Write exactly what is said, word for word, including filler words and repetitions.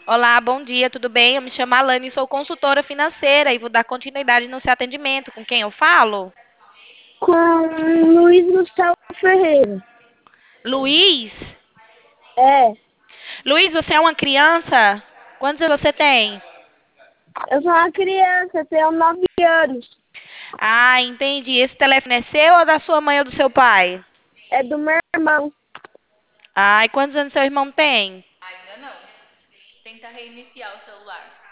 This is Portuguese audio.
Olá, bom dia, tudo bem? Eu me chamo Alane, sou consultora financeira e vou dar continuidade no seu atendimento. Com quem eu falo? Com Luiz Gustavo Ferreira. Luiz? É, Luiz, você é uma criança? Quantos anos você tem? eu sou uma criança, tenho nove anos. Ah, entendi. Esse telefone é seu ou da sua mãe ou do seu pai? É do meu irmão. Ah, e quantos anos seu irmão tem? Ainda não. Tenta reiniciar o celular.